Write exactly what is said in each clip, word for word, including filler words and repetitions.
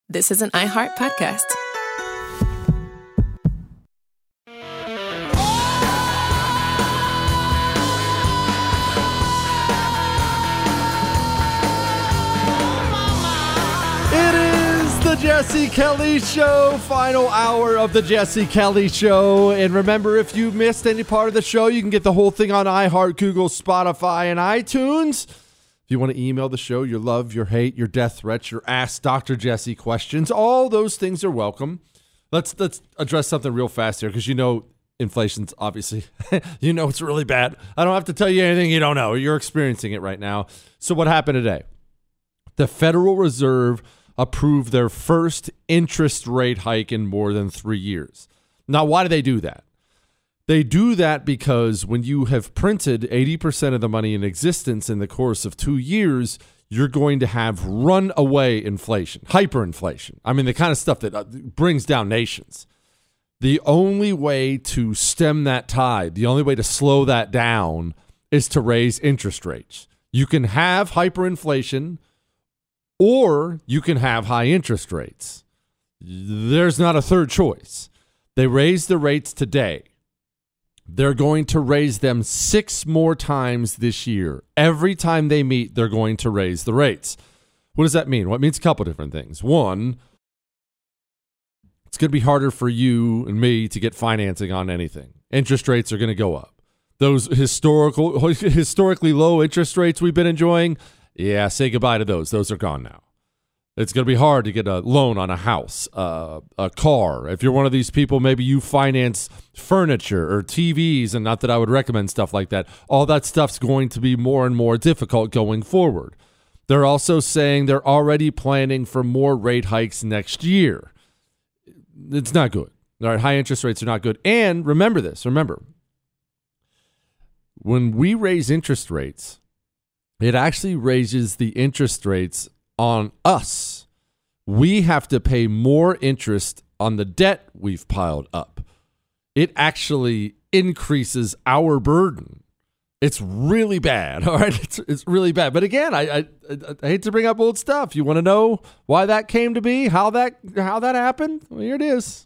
This is an iHeart podcast. It is the Jesse Kelly Show, final hour of the Jesse Kelly Show. And remember, if you missed any part of the show, you can get the whole thing on iHeart, Google, Spotify, and iTunes. If you want to email the show, your love, your hate, your death threats, your Ask Doctor Jesse questions, all those things are welcome. Let's let's address something real fast here, because you know inflation's obviously, you know it's really bad. I don't have to tell you anything you don't know. You're experiencing it right now. So what happened today? The Federal Reserve approved their first interest rate hike in more than three years. Now, why do they do that? They do that because when you have printed eighty percent of the money in existence in the course of two years, you're going to have runaway inflation, hyperinflation. I mean, the kind of stuff that brings down nations. The only way to stem that tide, the only way to slow that down is to raise interest rates. You can have hyperinflation or you can have high interest rates. There's not a third choice. They raised the rates today. They're going to raise them six more times this year. Every time they meet, they're going to raise the rates. What does that mean? Well, it means a couple different things. One, it's going to be harder for you and me to get financing on anything. Interest rates are going to go up. Those historical, historically low interest rates we've been enjoying, yeah, say goodbye to those. Those are gone now. It's going to be hard to get a loan on a house, uh, a car. If you're one of these people, maybe you finance furniture or T Vs, and not that I would recommend stuff like that. All that stuff's going to be more and more difficult going forward. They're also saying they're already planning for more rate hikes next year. It's not good. All right, high interest rates are not good. And remember this, remember, when we raise interest rates, it actually raises the interest rates on us. We have to pay more interest on the debt we've piled up. It actually increases our burden. It's really bad. All right, it's it's really bad. But again, I I, I hate to bring up old stuff. You want to know why that came to be? How that how that happened? Well, here it is.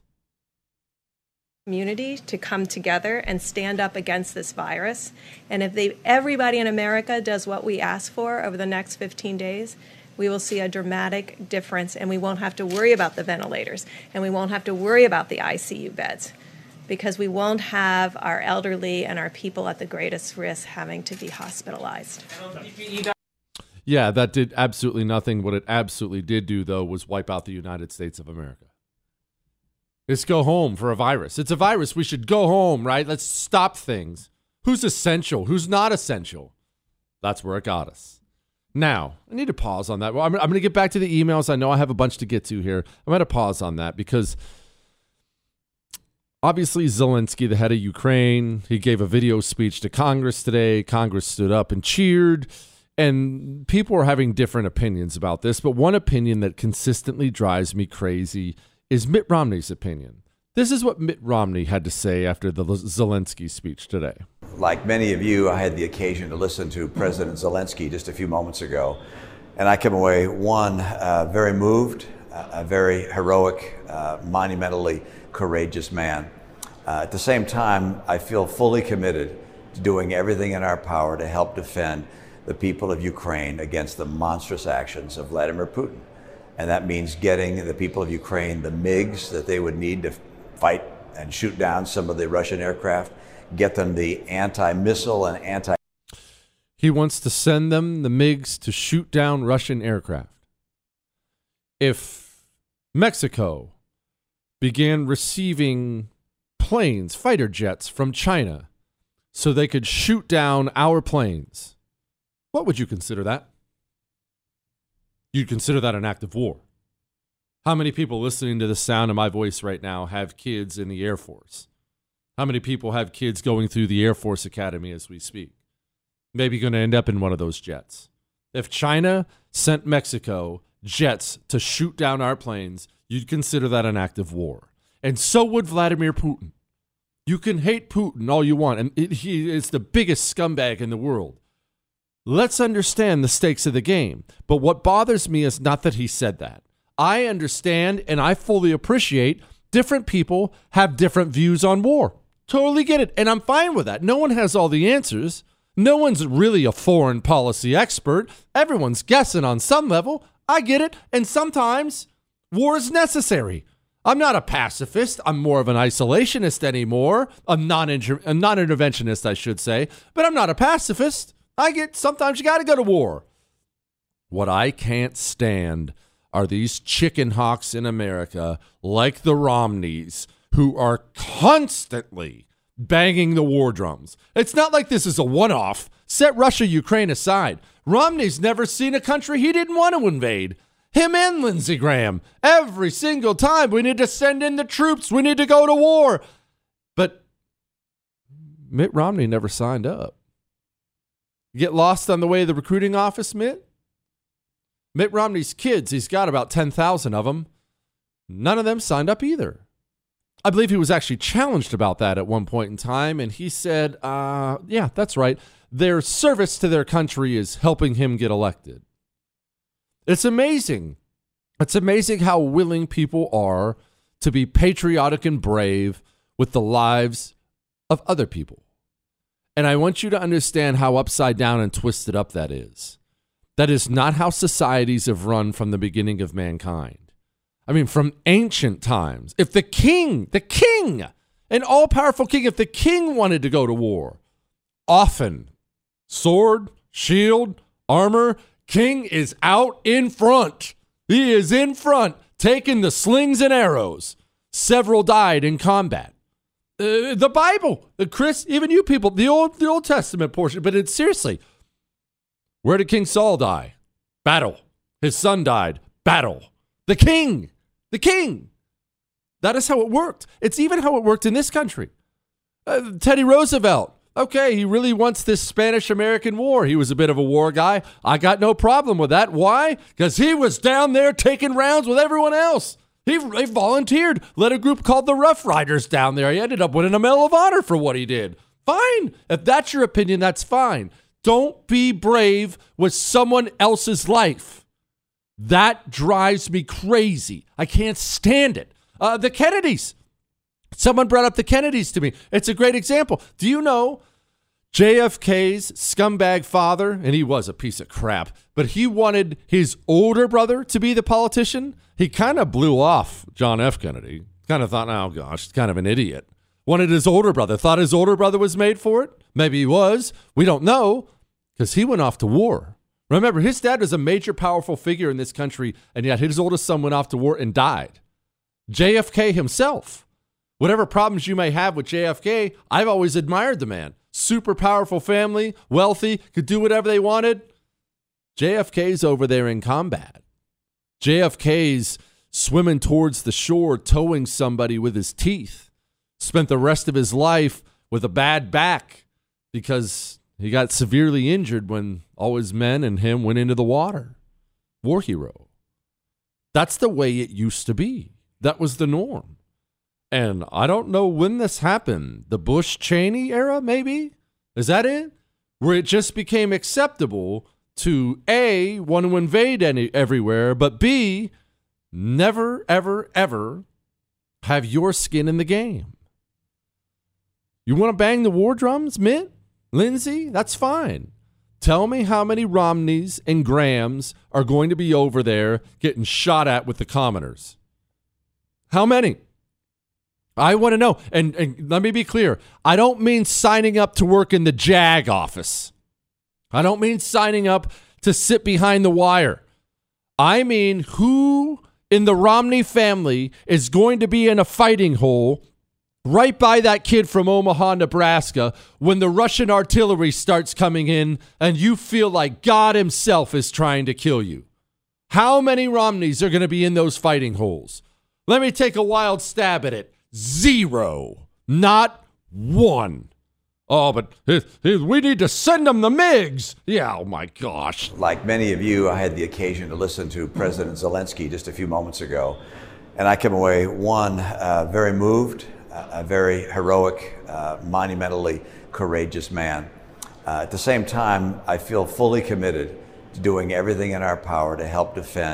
Community to come together and stand up against this virus. And if they everybody in America does what we ask for over the next fifteen days, we will see a dramatic difference, and we won't have to worry about the ventilators, and we won't have to worry about the I C U beds, because we won't have our elderly and our people at the greatest risk having to be hospitalized. Yeah, that did absolutely nothing. What it absolutely did do, though, was wipe out the United States of America. Let's go home for a virus. It's a virus. We should go home, right? Let's stop things. Who's essential? Who's not essential? That's where it got us. Now, I need to pause on that. Well, I'm, I'm going to get back to the emails. I know I have a bunch to get to here. I'm going to pause on that because obviously Zelensky, the head of Ukraine, he gave a video speech to Congress today. Congress stood up and cheered, and people are having different opinions about this. But one opinion that consistently drives me crazy is Mitt Romney's opinion. This is what Mitt Romney had to say after the Zelensky speech today. Like many of you, I had the occasion to listen to President Zelensky just a few moments ago, and I came away, one, uh, very moved, uh, a very heroic, uh, monumentally courageous man. Uh, at the same time, I feel fully committed to doing everything in our power to help defend the people of Ukraine against the monstrous actions of Vladimir Putin. And that means getting the people of Ukraine the MiGs that they would need to fight and shoot down some of the Russian aircraft, get them the anti-missile and anti... He wants to send them the MiGs to shoot down Russian aircraft. If Mexico began receiving planes, fighter jets from China, so they could shoot down our planes, what would you consider that? You'd consider that an act of war. How many people listening to the sound of my voice right now have kids in the Air Force? How many people have kids going through the Air Force Academy as we speak? Maybe going to end up in one of those jets. If China sent Mexico jets to shoot down our planes, you'd consider that an act of war. And so would Vladimir Putin. You can hate Putin all you want, and it, he is the biggest scumbag in the world. Let's understand the stakes of the game. But what bothers me is not that he said that. I understand and I fully appreciate different people have different views on war. Totally get it. And I'm fine with that. No one has all the answers. No one's really a foreign policy expert. Everyone's guessing on some level. I get it. And sometimes war is necessary. I'm not a pacifist. I'm more of an isolationist anymore. A non-inter- a non-interventionist, I should say. But I'm not a pacifist. I get sometimes you got to go to war. What I can't stand are these chicken hawks in America like the Romneys who are constantly banging the war drums. It's not like this is a one-off. Set Russia, Ukraine aside. Romney's never seen a country he didn't want to invade. Him and Lindsey Graham. Every single time we need to send in the troops. We need to go to war. But Mitt Romney never signed up. You get lost on the way to the recruiting office, Mitt? Mitt Romney's kids, he's got about ten thousand of them. None of them signed up either. I believe he was actually challenged about that at one point in time, and he said, uh, yeah, that's right. Their service to their country is helping him get elected. It's amazing. It's amazing how willing people are to be patriotic and brave with the lives of other people. And I want you to understand how upside down and twisted up that is. That is not how societies have run from the beginning of mankind. I mean, from ancient times. If the king, the king, an all-powerful king, if the king wanted to go to war, often, sword, shield, armor, king is out in front. He is in front, taking the slings and arrows. Several died in combat. Uh, the Bible, the Chris, even you people, the old, the Old Testament portion. But it's seriously, where did King Saul die? Battle. His son died. Battle. The king, the king. That is how it worked. It's even how it worked in this country. Uh, Teddy Roosevelt. Okay, he really wants this Spanish-American war. He was a bit of a war guy. I got no problem with that. Why? Because he was down there taking rounds with everyone else. He, he volunteered, led a group called the Rough Riders down there. He ended up winning a Medal of Honor for what he did. Fine. If that's your opinion, that's fine. Don't be brave with someone else's life. That drives me crazy. I can't stand it. Uh, the Kennedys. Someone brought up the Kennedys to me. It's a great example. Do you know J F K's scumbag father, and he was a piece of crap, but he wanted his older brother to be the politician? He kind of blew off John F. Kennedy. Kind of thought, oh gosh, kind of an idiot. Wanted his older brother. Thought his older brother was made for it. Maybe he was. We don't know, because he went off to war. Remember, his dad was a major powerful figure in this country, and yet his oldest son went off to war and died. J F K himself. Whatever problems you may have with J F K, I've always admired the man. Super powerful family, wealthy, could do whatever they wanted. J F K's over there in combat. J F K's swimming towards the shore, towing somebody with his teeth. Spent the rest of his life with a bad back because he got severely injured when all his men and him went into the water. War hero. That's the way it used to be. That was the norm. And I don't know when this happened. The Bush-Cheney era, maybe? Is that it? Where it just became acceptable to A, want to invade any everywhere, but B, never, ever, ever have your skin in the game. You want to bang the war drums, Mitt? Lindsey? That's fine. Tell me how many Romneys and Grahams are going to be over there getting shot at with the commoners. How many? I want to know. And, and let me be clear. I don't mean signing up to work in the JAG office. I don't mean signing up to sit behind the wire. I mean who in the Romney family is going to be in a fighting hole right by that kid from Omaha, Nebraska, when the Russian artillery starts coming in and you feel like God himself is trying to kill you. How many Romneys are going to be in those fighting holes? Let me take a wild stab at it. Zero. Not one. Oh, but we need to send them the MiGs. Yeah, oh my gosh. Like many of you, I had the occasion to listen to President Zelensky just a few moments ago, and I came away, one, uh, very moved, uh, a very heroic, uh, monumentally courageous man. Uh, at the same time, I feel fully committed to doing everything in our power to help defend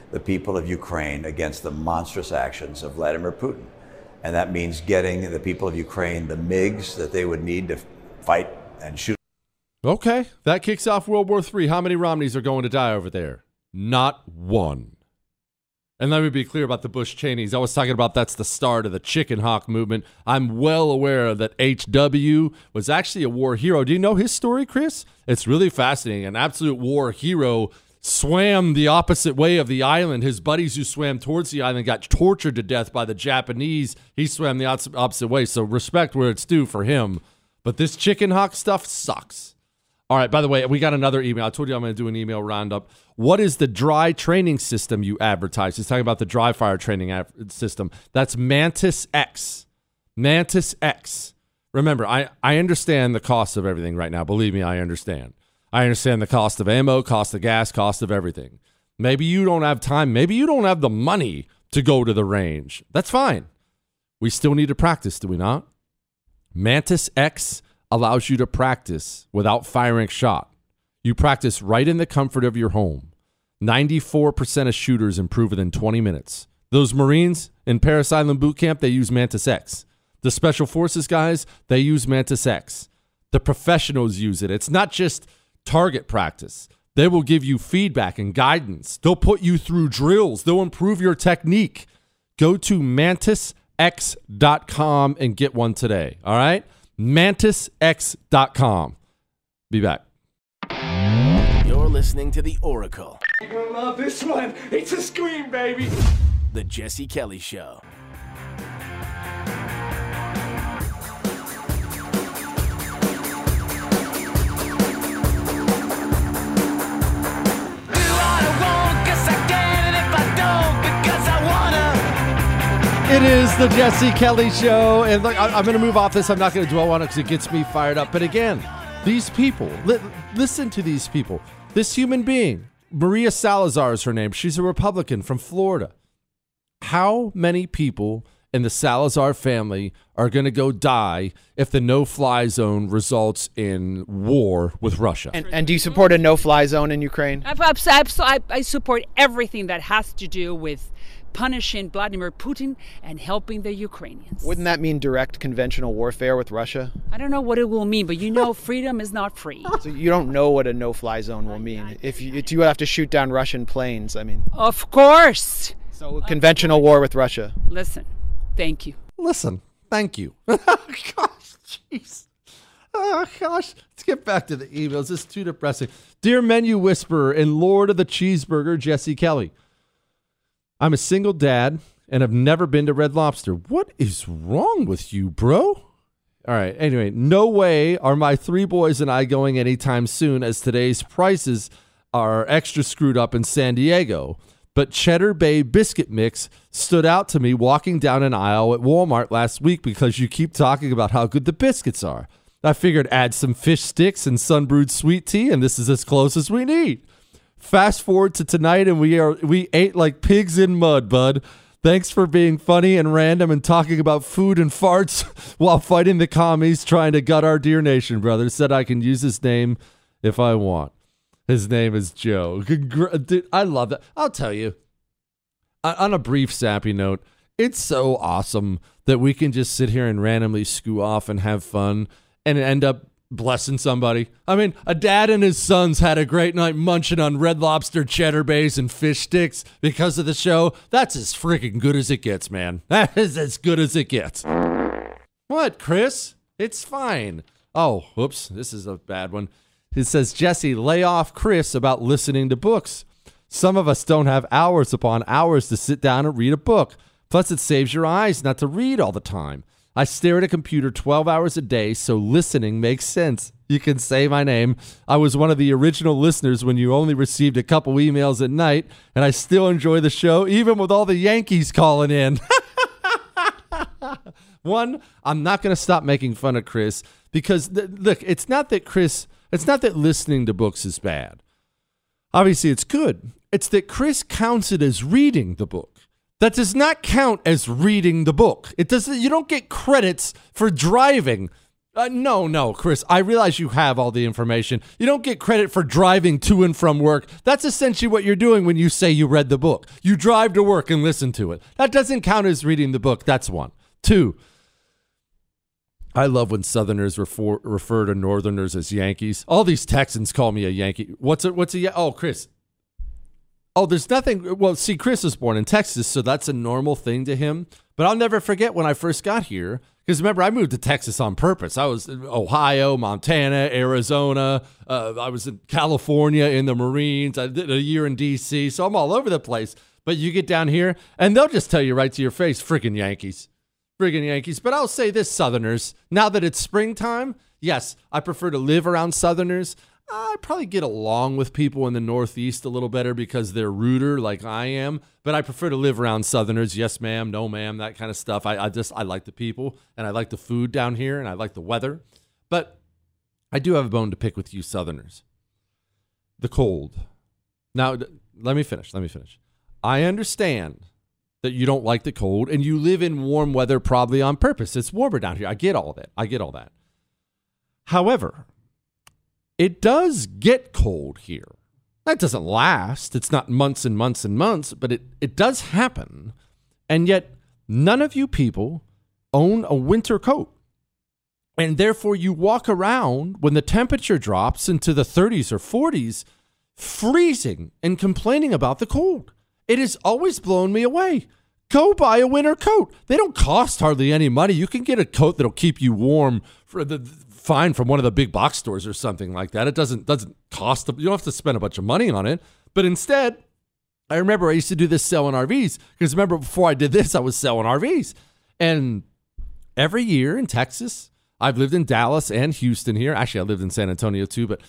the people of Ukraine against the monstrous actions of Vladimir Putin. And that means getting the people of Ukraine the MiGs that they would need to fight and shoot. Okay, that kicks off World War Three. How many Romneys are going to die over there? Not one. And let me be clear about the Bush Cheneys. I was talking about that's the start of the chicken hawk movement. I'm well aware that H W was actually a war hero. Do you know his story, Chris? It's really fascinating. An absolute war hero swam the opposite way of the island. His buddies who swam towards the island got tortured to death by the Japanese. He swam the opposite way, so respect where it's due for him. But this chicken hawk stuff sucks. All right, by the way, we got another email. I told you I'm going to do an email roundup. What is the dry training system you advertise? He's talking about the dry fire training av- system. That's Mantis X. Mantis X. Remember, I, I understand the cost of everything right now. Believe me, I understand. I understand the cost of ammo, cost of gas, cost of everything. Maybe you don't have time. Maybe you don't have the money to go to the range. That's fine. We still need to practice, do we not? Mantis X allows you to practice without firing a shot. You practice right in the comfort of your home. ninety-four percent of shooters improve within twenty minutes. Those Marines in Parris Island boot camp, they use Mantis X. The Special Forces guys, they use Mantis X. The professionals use it. It's not just target practice. They will give you feedback and guidance. They'll put you through drills. They'll improve your technique. Go to mantis x dot com and get one today. All right? mantis x dot com. Be back. You're listening to The Oracle. You're gonna love this one. It's a scream, baby. The Jesse Kelly Show. It is the Jesse Kelly Show, and look, I, I'm going to move off this. I'm not going to dwell on it because it gets me fired up. But again, these people, li- listen to these people. This human being, Maria Salazar is her name. She's a Republican from Florida. How many people in the Salazar family are going to go die if the no-fly zone results in war with Russia? And, and do you support a no-fly zone in Ukraine? I, I, I support everything that has to do with punishing Vladimir Putin and helping the Ukrainians. Wouldn't that mean direct conventional warfare with Russia? I don't know what it will mean, but you know freedom is not free. So you don't know what a no-fly zone will mean. If you, if you have to shoot down Russian planes, I mean. Of course. So a conventional war with Russia. Listen, thank you. Listen, thank you. Gosh, jeez. Oh, gosh. Let's get back to the emails. This is too depressing. Dear Menu Whisperer and Lord of the Cheeseburger, Jesse Kelly. I'm a single dad and have never been to Red Lobster. What is wrong with you, bro? All right. Anyway, no way are my three boys and I going anytime soon, as today's prices are extra screwed up in San Diego. But Cheddar Bay Biscuit Mix stood out to me walking down an aisle at Walmart last week because you keep talking about how good the biscuits are. I figured add some fish sticks and sun-brewed sweet tea, and this is as close as we need. Fast forward to tonight, and we are we ate like pigs in mud, bud. Thanks for being funny and random and talking about food and farts while fighting the commies trying to gut our dear nation, brother. Said I can use his name if I want. His name is Joe. Congra- Dude, I love that. I'll tell you, on a brief sappy note, it's so awesome that we can just sit here and randomly screw off and have fun and end up blessing somebody. I mean, a dad and his sons had a great night munching on Red Lobster cheddar bays and fish sticks because of the show. That's as freaking good as it gets, man. That is as good as it gets. What, Chris? It's fine. Oh, whoops. This is a bad one. It says, Jesse, lay off Chris about listening to books. Some of us don't have hours upon hours to sit down and read a book. Plus, it saves your eyes not to read all the time. I stare at a computer twelve hours a day, so listening makes sense. You can say my name. I was one of the original listeners when you only received a couple emails at night, and I still enjoy the show, even with all the Yankees calling in. One, I'm not going to stop making fun of Chris because, th- look, it's not that Chris, it's not that listening to books is bad. Obviously, it's good. It's that Chris counts it as reading the book. That does not count as reading the book. It doesn't. You don't get credits for driving. Uh, no, no, Chris, I realize you have all the information. You don't get credit for driving to and from work. That's essentially what you're doing when you say you read the book. You drive to work and listen to it. That doesn't count as reading the book. That's one. Two, I love when Southerners refer, refer to Northerners as Yankees. All these Texans call me a Yankee. What's a, what's a, oh, Chris. Oh, there's nothing. Well, see, Chris was born in Texas, so that's a normal thing to him. But I'll never forget when I first got here. Because remember, I moved to Texas on purpose. I was in Ohio, Montana, Arizona. Uh, I was in California in the Marines. I did a year in D C, so I'm all over the place. But you get down here, and they'll just tell you right to your face, freaking Yankees. Freaking Yankees. But I'll say this, Southerners, now that it's springtime, yes, I prefer to live around Southerners. I probably get along with people in the Northeast a little better because they're ruder like I am, but I prefer to live around Southerners. Yes, ma'am, no, ma'am, that kind of stuff. I, I just, I like the people, and I like the food down here, and I like the weather. But I do have a bone to pick with you Southerners. The cold. Now, let me finish, let me finish. I understand that you don't like the cold, and you live in warm weather probably on purpose. It's warmer down here. I get all that. I get all that. However, it does get cold here. That doesn't last. It's not months and months and months, but it, it does happen. And yet, none of you people own a winter coat. And therefore, you walk around when the temperature drops into the thirties or forties, freezing and complaining about the cold. It has always blown me away. Go buy a winter coat. They don't cost hardly any money. You can get a coat that'll keep you warm for the fine from one of the big box stores or something like that. It doesn't doesn't cost, you don't have to spend a bunch of money on it. But instead, I remember I used to do this selling R Vs, because remember before I did this, I was selling R Vs. And every year in Texas, I've lived in Dallas and Houston here. Actually, I lived in San Antonio too, but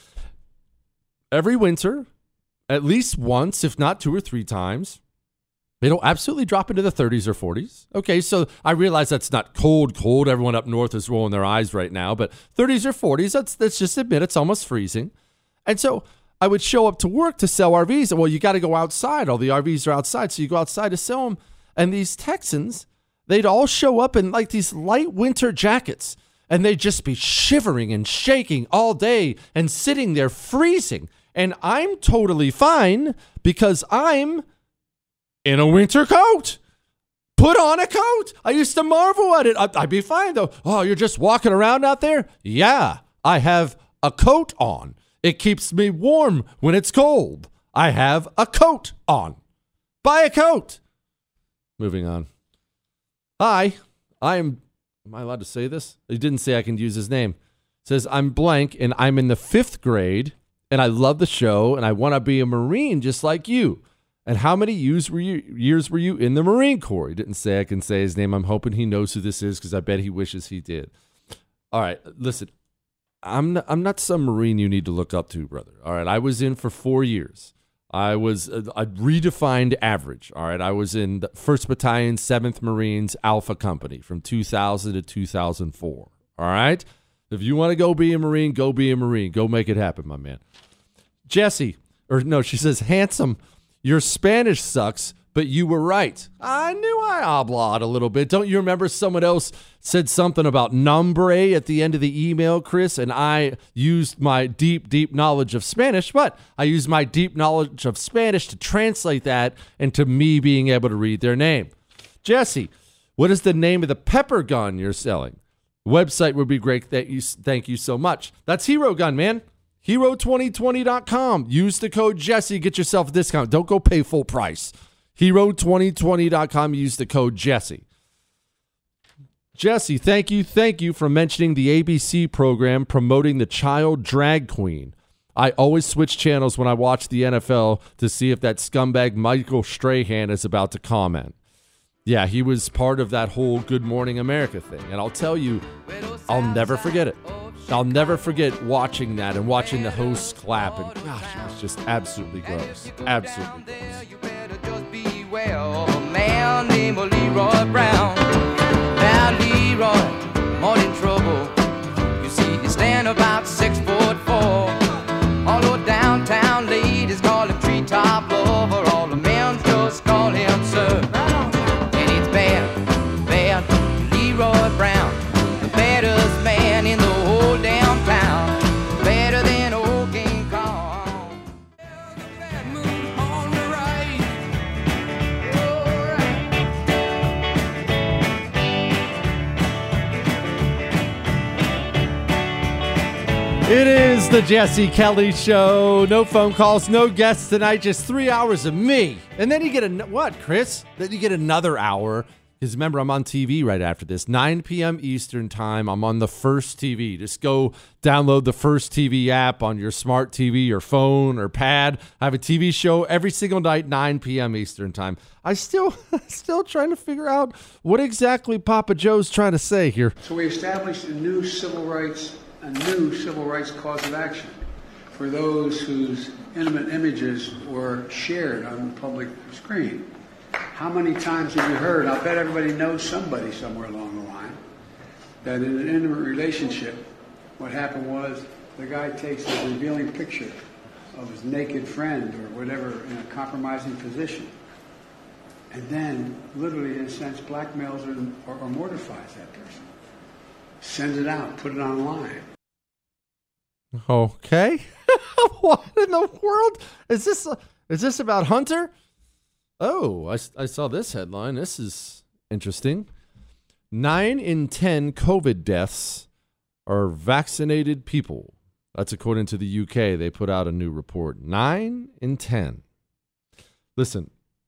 every winter, at least once, if not two or three times, it'll absolutely drop into the thirties or forties. Okay, so I realize that's not cold, cold. Everyone up north is rolling their eyes right now, but thirties or forties, let's, let's just admit it's almost freezing. And so I would show up to work to sell R Vs, and well, you got to go outside. All the R Vs are outside, so you go outside to sell them. And these Texans, they'd all show up in like these light winter jackets, and they'd just be shivering and shaking all day and sitting there freezing. And I'm totally fine because I'm in a winter coat. Put on a coat. I used to marvel at it. I'd, I'd be fine, though. Oh, you're just walking around out there? Yeah, I have a coat on. It keeps me warm when it's cold. I have a coat on. Buy a coat. Moving on. Hi, I am, am I allowed to say this? He didn't say I can use his name. It says, I'm blank, and I'm in the fifth grade, and I love the show, and I want to be a Marine just like you. And how many years were you years were you in the Marine Corps? He didn't say I can say his name. I'm hoping he knows who this is because I bet he wishes he did. All right, listen, I'm not, I'm not some Marine you need to look up to, brother. All right, I was in for four years. I was a, a redefined average. All right, I was in the first Battalion, seventh Marines, Alpha Company from two thousand to two thousand four. All right, if you want to go be a Marine, go be a Marine. Go make it happen, my man. Jesse, or no, she says, handsome. Your Spanish sucks, but you were right. I knew I oblaed a little bit. Don't you remember someone else said something about nombre at the end of the email, Chris? And I used my deep, deep knowledge of Spanish, but I used my deep knowledge of Spanish to translate that into me being able to read their name. Jesse, what is the name of the pepper gun you're selling? Website would be great. Thank you, thank you so much. That's Hero Gun, man. hero twenty twenty dot com. Use the code Jesse. Get yourself a discount. Don't go pay full price. hero twenty twenty dot com. Use the code Jesse. Jesse, thank you. Thank you for mentioning the A B C program promoting the child drag queen. I always switch channels when I watch the N F L to see if that scumbag Michael Strahan is about to comment. Yeah, he was part of that whole Good Morning America thing. And I'll tell you, I'll never forget it. I'll never forget watching that and watching the hosts clap. And gosh, it was just absolutely gross. Absolutely gross. You better just beware of a man named Leroy Brown. Now Leroy, more in trouble. You see, he stand about six foot four. All the downtown ladies call him treetop lover. All the men just call him sir. And it's bad, bad Leroy Brown, the baddest man in the world. It is the Jesse Kelly Show. No phone calls, no guests tonight, just three hours of me. And then you get a, what, Chris? Then you get another hour. Because remember, I'm on T V right after this. nine p.m. Eastern time. I'm on the First T V. Just go download the First T V app on your smart T V or phone or pad. I have a T V show every single night, nine p.m. Eastern time. I still, still trying to figure out what exactly Papa Joe's trying to say here. So we established a new civil rights, a new civil rights cause of action for those whose intimate images were shared on the public screen. How many times have you heard, I'll bet everybody knows somebody somewhere along the line, that in an intimate relationship, what happened was the guy takes a revealing picture of his naked friend or whatever in a compromising position, and then literally, in a sense, blackmails or, or, or mortifies that person. Sends it out, put it online. Okay. What in the world? Is this, is this about Hunter? Oh, I, I saw this headline. This is interesting. Nine in ten COVID deaths are vaccinated people. That's according to the U K. They put out a new report. Nine in ten. Listen,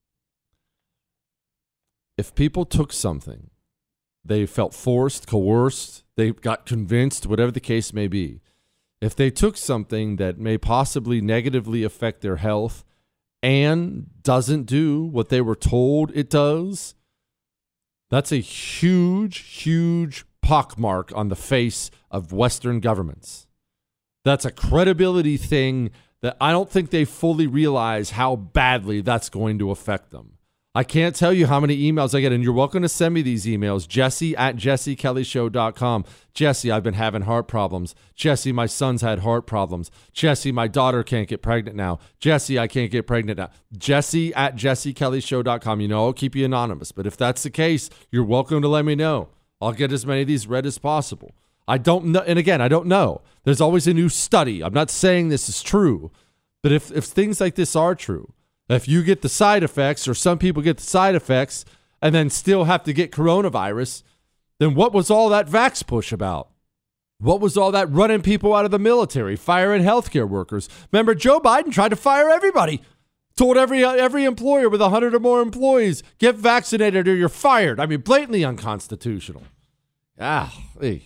if people took something, they felt forced, coerced, they got convinced, whatever the case may be. If they took something that may possibly negatively affect their health and doesn't do what they were told it does, that's a huge, huge pockmark on the face of Western governments. That's a credibility thing that I don't think they fully realize how badly that's going to affect them. I can't tell you how many emails I get, and you're welcome to send me these emails. Jesse at jesse kelly show dot com. Jesse, I've been having heart problems. Jesse, my son's had heart problems. Jesse, my daughter can't get pregnant now. Jesse, I can't get pregnant now. Jesse at jesse kelly show dot com. You know, I'll keep you anonymous, but if that's the case, you're welcome to let me know. I'll get as many of these read as possible. I don't know, and again, I don't know. There's always a new study. I'm not saying this is true, but if, if things like this are true, if you get the side effects, or some people get the side effects and then still have to get coronavirus, then what was all that vax push about? What was all that running people out of the military, firing healthcare workers? Remember, Joe Biden tried to fire everybody. Told every every employer with one hundred or more employees, get vaccinated or you're fired. I mean, blatantly unconstitutional. Ah, hey.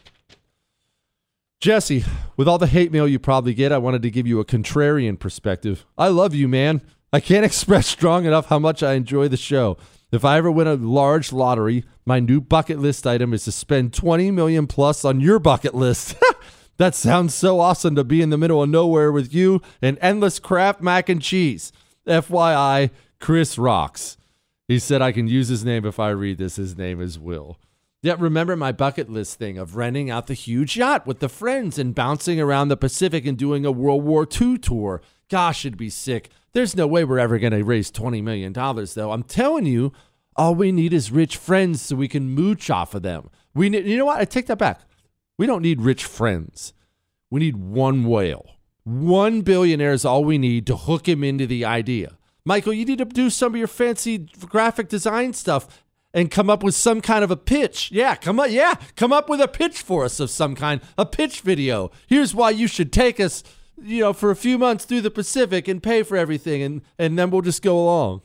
Jesse, with all the hate mail you probably get, I wanted to give you a contrarian perspective. I love you, man. I can't express strong enough how much I enjoy the show. If I ever win a large lottery, my new bucket list item is to spend twenty million dollars plus on your bucket list. That sounds so awesome, to be in the middle of nowhere with you and endless Kraft mac and cheese. F Y I, Chris rocks. He said I can use his name if I read this. His name is Will. Yet remember my bucket list thing of renting out the huge yacht with the friends and bouncing around the Pacific and doing a World War Two tour. Gosh, it'd be sick. There's no way we're ever going to raise twenty million dollars, though. I'm telling you, all we need is rich friends so we can mooch off of them. We need, you know what? I take that back. We don't need rich friends. We need one whale. One billionaire is all we need to hook him into the idea. Michael, you need to do some of your fancy graphic design stuff and come up with some kind of a pitch. Yeah, come up, yeah, come up with a pitch for us of some kind, a pitch video. Here's why you should take us, you know, for a few months through the Pacific and pay for everything, and, and then we'll just go along.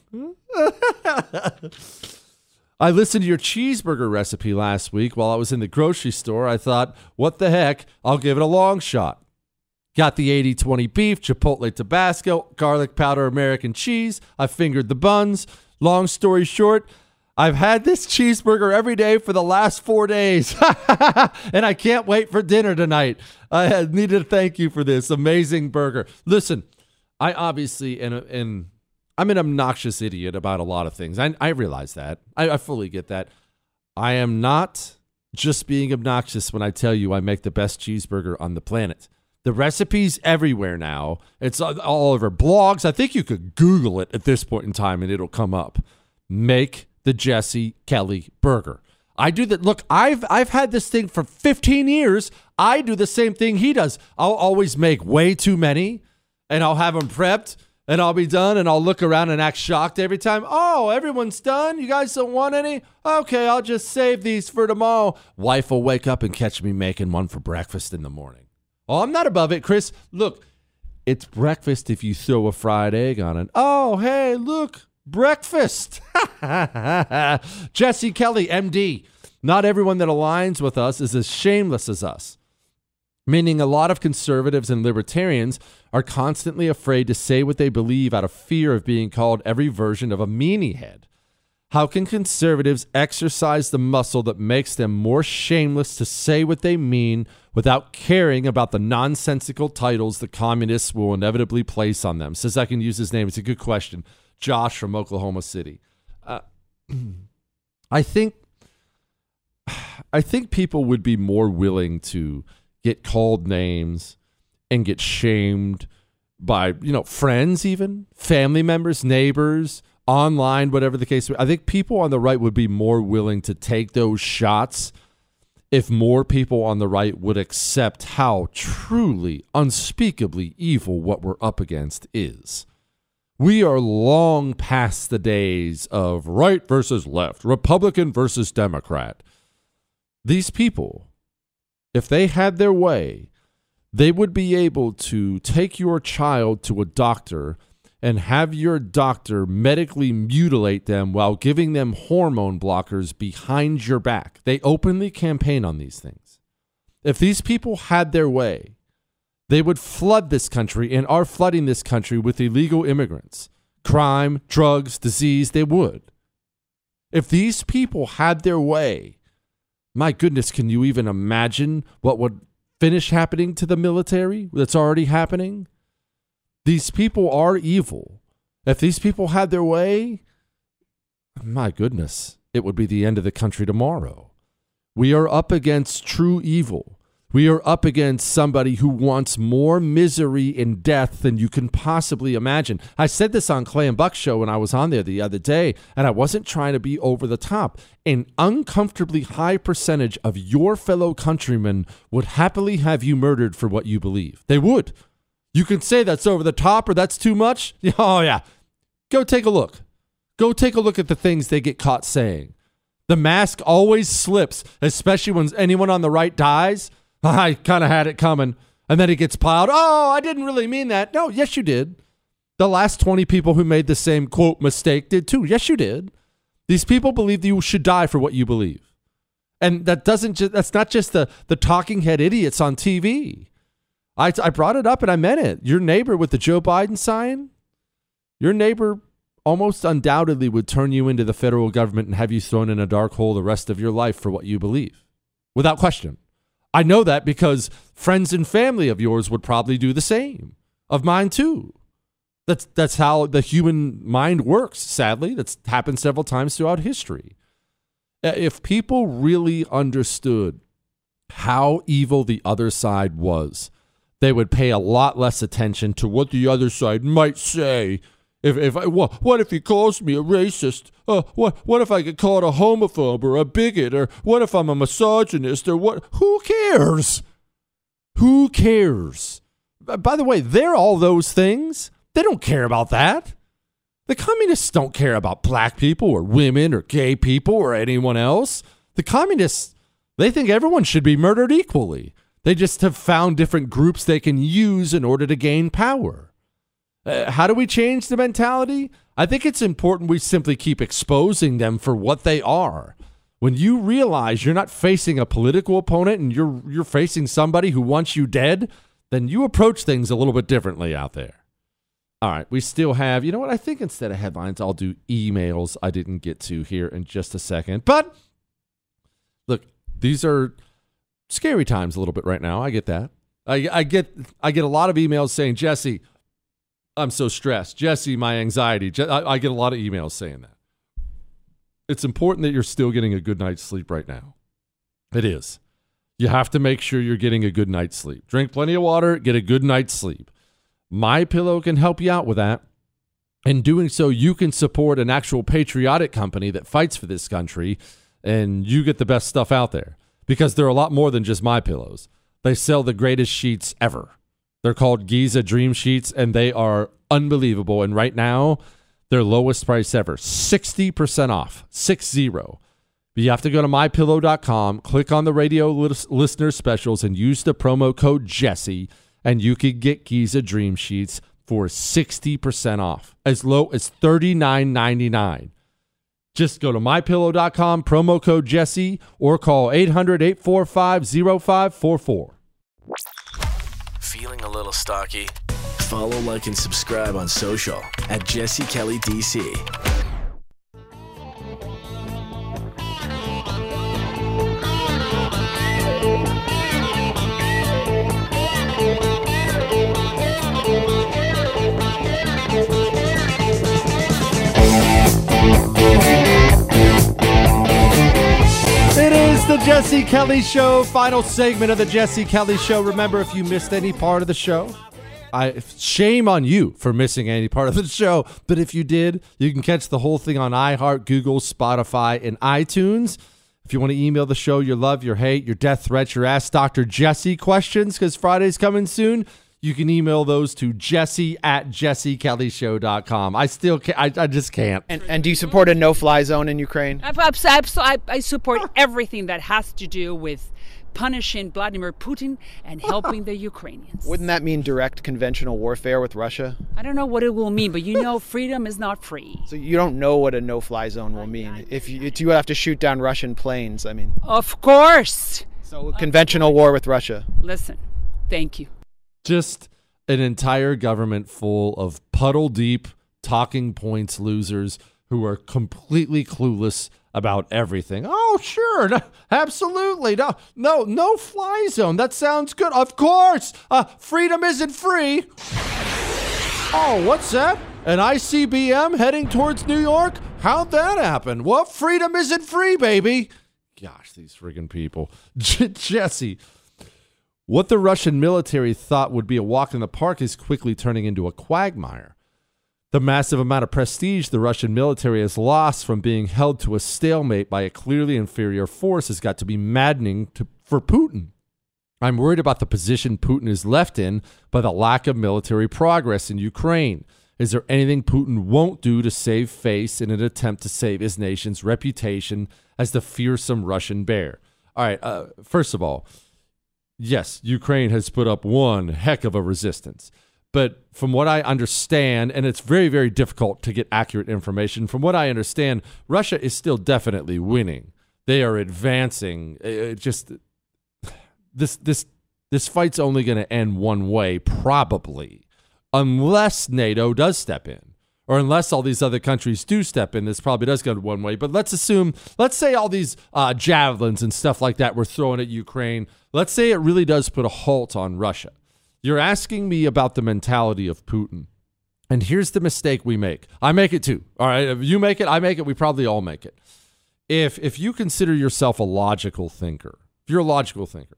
I listened to your cheeseburger recipe last week while I was in the grocery store. I thought, what the heck, I'll give it a long shot. Got the eighty twenty beef, Chipotle Tabasco, garlic powder, American cheese. I fingered the buns. Long story short, I've had this cheeseburger every day for the last four days, and I can't wait for dinner tonight. I need to thank you for this amazing burger. Listen, I obviously, and, and I'm an obnoxious idiot about a lot of things. I, I realize that. I, I fully get that. I am not just being obnoxious when I tell you I make the best cheeseburger on the planet. The recipe's everywhere now. It's all over blogs. I think you could Google it at this point in time, and it'll come up. Make the Jesse Kelly burger. I do that. Look, I've I've had this thing for fifteen years. I do the same thing he does. I'll always make way too many, and I'll have them prepped, and I'll be done, and I'll look around and act shocked every time. Oh, everyone's done? You guys don't want any? Okay, I'll just save these for tomorrow. Wife will wake up and catch me making one for breakfast in the morning. Oh, I'm not above it, Chris. Look, it's breakfast if you throw a fried egg on it. Oh, hey, look, breakfast. Jesse Kelly, M D. Not everyone that aligns with us is as shameless as us. Meaning a lot of conservatives and libertarians are constantly afraid to say what they believe out of fear of being called every version of a meanie head. How can conservatives exercise the muscle that makes them more shameless to say what they mean without caring about the nonsensical titles the communists will inevitably place on them? Says I can use his name. It's a good question. Josh from Oklahoma City. Uh, I think, I think people would be more willing to get called names and get shamed by, you know, friends, even family members, neighbors, online, whatever the case. I think people on the right would be more willing to take those shots if more people on the right would accept how truly, unspeakably evil what we're up against is. We are long past the days of right versus left, Republican versus Democrat. These people, if they had their way, they would be able to take your child to a doctor and have your doctor medically mutilate them while giving them hormone blockers behind your back. They openly campaign on these things. If these people had their way, they would flood this country and are flooding this country with illegal immigrants, crime, drugs, disease. They would. If these people had their way, my goodness, can you even imagine what would finish happening to the military that's already happening? These people are evil. If these people had their way, my goodness, it would be the end of the country tomorrow. We are up against true evil. We are up against somebody who wants more misery and death than you can possibly imagine. I said this on Clay and Buck show when I was on there the other day, and I wasn't trying to be over the top. An uncomfortably high percentage of your fellow countrymen would happily have you murdered for what you believe. They would. You can say that's over the top or that's too much. Oh, yeah. Go take a look. Go take a look at the things they get caught saying. The mask always slips, especially when anyone on the right dies. I kind of had it coming. And then it gets piled. Oh, I didn't really mean that. No, yes, you did. The last twenty people who made the same, quote, mistake did too. Yes, you did. These people believe that you should die for what you believe. And that doesn't just, that's not just the, the talking head idiots on T V. I, I brought it up and I meant it. Your neighbor with the Joe Biden sign, your neighbor almost undoubtedly would turn you into the federal government and have you thrown in a dark hole the rest of your life for what you believe. Without question. I know that because friends and family of yours would probably do the same. Of mine too. That's that's how the human mind works, sadly. That's happened several times throughout history. If people really understood how evil the other side was, they would pay a lot less attention to what the other side might say. If if I, what, what if he calls me a racist? Uh, what what if I get called a homophobe or a bigot? Or what if I'm a misogynist? Or what? Who cares? Who cares? By the way, they're all those things. They don't care about that. The communists don't care about black people or women or gay people or anyone else. The communists, they think everyone should be murdered equally. They just have found different groups they can use in order to gain power. Uh, how do we change the mentality? I think it's important we simply keep exposing them for what they are. When you realize you're not facing a political opponent and you're you're facing somebody who wants you dead, then you approach things a little bit differently out there. All right, we still have, you know what? I think instead of headlines, I'll do emails I didn't get to here in just a second. But look, these are scary times a little bit right now. I get that. I, I get I get a lot of emails saying, Jesse, I'm so stressed. Jesse, my anxiety. Je- I, I get a lot of emails saying that. It's important that you're still getting a good night's sleep right now. It is. You have to make sure you're getting a good night's sleep. Drink plenty of water, get a good night's sleep. MyPillow can help you out with that. In doing so, you can support an actual patriotic company that fights for this country, and you get the best stuff out there. Because they're a lot more than just MyPillows. They sell the greatest sheets ever. They're called Giza Dream Sheets, and they are unbelievable. And right now, their lowest price ever, sixty percent off, six zero. But you have to go to my pillow dot com, click on the radio lis- listener specials, and use the promo code Jesse, and you can get Giza Dream Sheets for sixty percent off, as low as thirty-nine ninety-nine. Just go to my pillow dot com, promo code Jesse, or call eight hundred, eight four five, oh five four four. Feeling a little stocky? Follow, like, and subscribe on social at Jesse Kelly D C. It is the Jesse Kelly Show, final segment of the Jesse Kelly Show. Remember, if you missed any part of the show, I shame on you for missing any part of the show. But if you did, you can catch the whole thing on iHeart, Google, Spotify, and iTunes. If you want to email the show your love, your hate, your death threats, your Ask Doctor Jesse questions, because Friday's coming soon, you can email those to Jesse at Jesse Kelly Show dot com. I still can't. I, I just can't. And, and do you support a no-fly zone in Ukraine? I, I, I support everything that has to do with punishing Vladimir Putin and helping the Ukrainians. Wouldn't that mean direct conventional warfare with Russia? I don't know what it will mean, but you know freedom is not free. So you don't know what a no-fly zone will mean. If you, if you have to shoot down Russian planes, I mean. Of course. So conventional war with Russia. Listen, thank you. Just an entire government full of puddle-deep talking points losers who are completely clueless about everything. Oh, sure. No, absolutely. No, no, no fly zone. That sounds good. Of course. Uh, freedom isn't free. Oh, what's that? An I C B M heading towards New York? How'd that happen? Well, freedom isn't free, baby. Gosh, these friggin' people. J- Jesse, what the Russian military thought would be a walk in the park is quickly turning into a quagmire. The massive amount of prestige the Russian military has lost from being held to a stalemate by a clearly inferior force has got to be maddening to, for Putin. I'm worried about the position Putin is left in by the lack of military progress in Ukraine. Is there anything Putin won't do to save face in an attempt to save his nation's reputation as the fearsome Russian bear? All right, uh, first of all, yes, Ukraine has put up one heck of a resistance. But from what I understand, and it's very, very difficult to get accurate information, from what I understand, Russia is still definitely winning. They are advancing. It just this this this fight's only going to end one way, probably, unless NATO does step in, or unless all these other countries do step in. This probably does go one way. But let's assume, let's say all these uh, javelins and stuff like that we're throwing at Ukraine. Let's say it really does put a halt on Russia. You're asking me about the mentality of Putin. And here's the mistake we make. I make it too. All right. If you make it, I make it. We probably all make it. If if you consider yourself a logical thinker, if you're a logical thinker,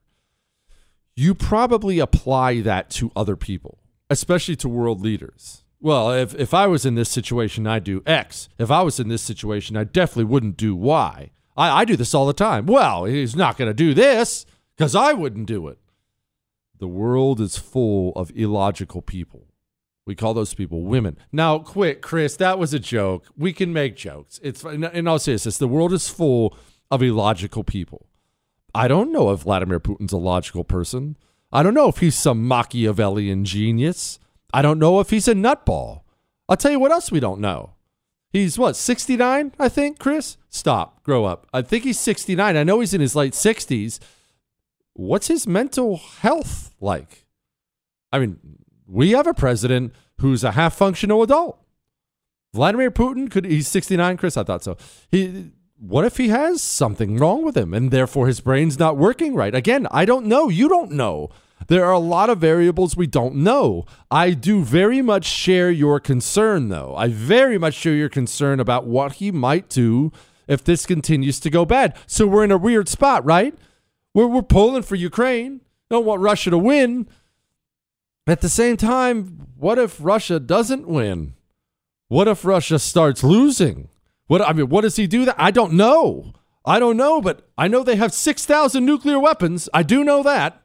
you probably apply that to other people, especially to world leaders. Well, if, if I was in this situation, I'd do X. If I was in this situation, I definitely wouldn't do Y. I, I do this all the time. Well, he's not going to do this because I wouldn't do it. The world is full of illogical people. We call those people women. Now, quit, Chris. That was a joke. We can make jokes. It's in all seriousness, the world is full of illogical people. I don't know if Vladimir Putin's a logical person. I don't know if he's some Machiavellian genius. I don't know if he's a nutball. I'll tell you what else we don't know. He's what, sixty-nine, I think, Chris? Stop. Grow up. I think he's sixty-nine. I know he's in his late sixties. What's his mental health like? I mean, we have a president who's a half-functional adult. Vladimir Putin, could he's sixty-nine, Chris? I thought so. He, what if he has something wrong with him and therefore his brain's not working right? Again, I don't know. You don't know. There are a lot of variables we don't know. I do very much share your concern, though. I very much share your concern about what he might do if this continues to go bad. So we're in a weird spot, right? We're, we're pulling for Ukraine. Don't want Russia to win. At the same time, what if Russia doesn't win? What if Russia starts losing? What I mean, what does he do that? I don't know. I don't know, but I know they have six thousand nuclear weapons. I do know that.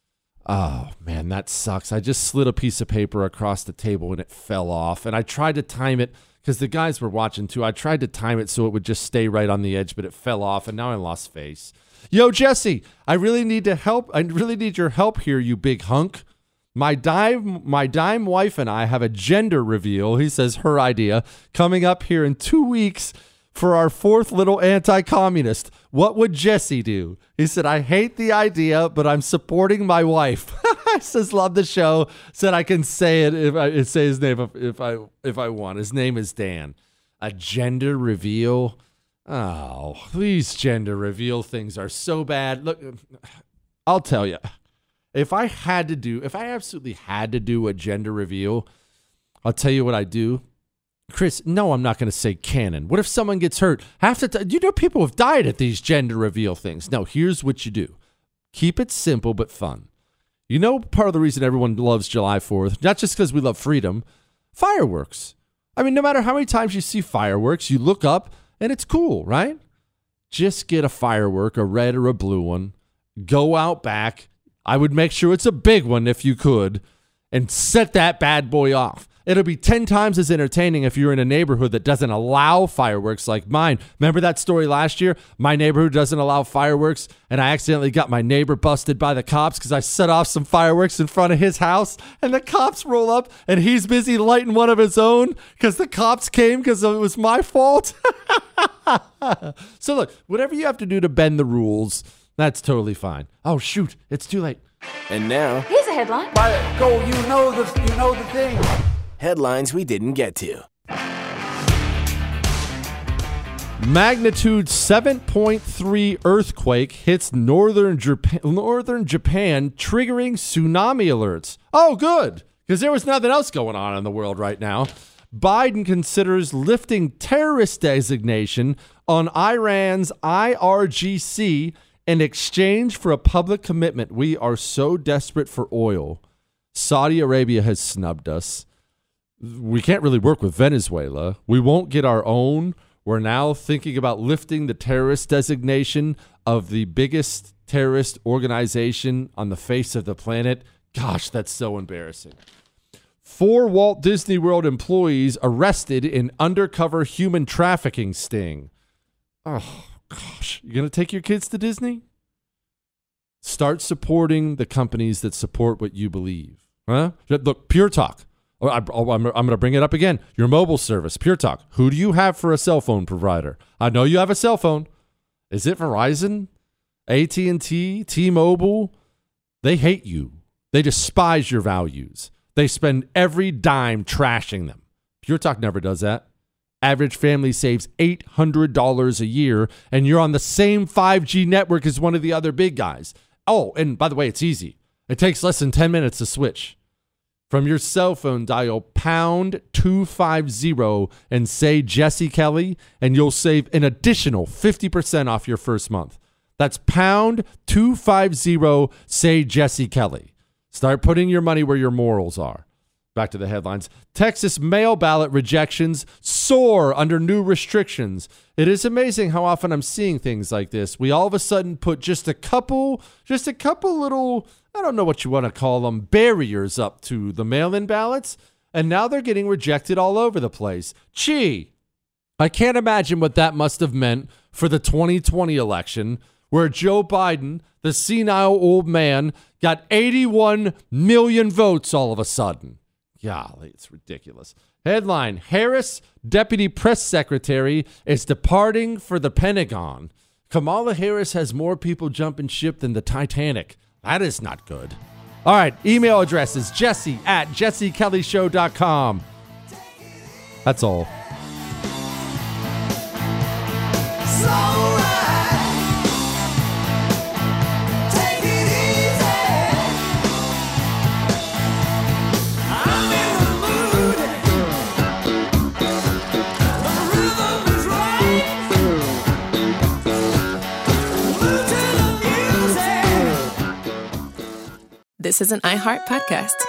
Oh, man, that sucks. I just slid a piece of paper across the table and it fell off. And I tried to time it because the guys were watching too. I tried to time it so it would just stay right on the edge, but it fell off, and now I lost face. Yo, Jesse, I really need to help. I really need your help here, you big hunk. My dime, my dime wife and I have a gender reveal, he says her idea, coming up here in two weeks for our fourth little anti-communist. What would Jesse do? He said, I hate the idea, but I'm supporting my wife. He says, love the show. Said I can say it if I say his name if, if I if I want. His name is Dan. A gender reveal? Oh, these gender reveal things are so bad. Look, I'll tell you. If I had to do, if I absolutely had to do a gender reveal, I'll tell you what I do. Chris, no, I'm not going to say canon. What if someone gets hurt? Half the time, you know, people have died at these gender reveal things. No, here's what you do. Keep it simple but fun. You know, part of the reason everyone loves July fourth, not just because we love freedom, fireworks. I mean, no matter how many times you see fireworks, you look up and it's cool, right? Just get a firework, a red or a blue one. Go out back. I would make sure it's a big one if you could, and set that bad boy off. It'll be ten times as entertaining if you're in a neighborhood that doesn't allow fireworks like mine. Remember that story last year? My neighborhood doesn't allow fireworks, and I accidentally got my neighbor busted by the cops because I set off some fireworks in front of his house, and the cops roll up, and he's busy lighting one of his own because the cops came because it was my fault. So look, whatever you have to do to bend the rules, that's totally fine. Oh, shoot, it's too late. And now, here's a headline. By go, you know the you know the thing. Headlines we didn't get to. Magnitude seven point three earthquake hits northern Japan, northern Japan, triggering tsunami alerts. Oh, good, because there was nothing else going on in the world right now. Biden considers lifting terrorist designation on Iran's I R G C in exchange for a public commitment. We are so desperate for oil. Saudi Arabia has snubbed us. We can't really work with Venezuela. We won't get our own. We're now thinking about lifting the terrorist designation of the biggest terrorist organization on the face of the planet. Gosh, that's so embarrassing. Four Walt Disney World employees arrested in undercover human trafficking sting. Oh, gosh. You going to take your kids to Disney? Start supporting the companies that support what you believe. Huh? Look, Pure Talk. Oh, I, oh, I'm, I'm going to bring it up again. Your mobile service, Pure Talk. Who do you have for a cell phone provider? I know you have a cell phone. Is it Verizon? A T and T? T-Mobile? They hate you. They despise your values. They spend every dime trashing them. Pure Talk never does that. Average family saves eight hundred dollars a year, and you're on the same five G network as one of the other big guys. Oh, and by the way, it's easy. It takes less than ten minutes to switch. From your cell phone, dial pound two fifty and say Jesse Kelly, and you'll save an additional fifty percent off your first month. That's pound two fifty, say Jesse Kelly. Start putting your money where your morals are. Back to the headlines. Texas mail ballot rejections soar under new restrictions. It is amazing how often I'm seeing things like this. We all of a sudden put just a couple, just a couple little, I don't know what you want to call them, barriers up to the mail-in ballots, and now they're getting rejected all over the place. Gee, I can't imagine what that must have meant for the twenty twenty election, where Joe Biden, the senile old man, got eighty-one million votes all of a sudden. Golly, it's ridiculous. Headline, Harris, Deputy Press Secretary, is departing for the Pentagon. Kamala Harris has more people jumping ship than the Titanic. That is not good. All right, email address is jesse at jesse kelly show dot com. That's all. This is an iHeart podcast.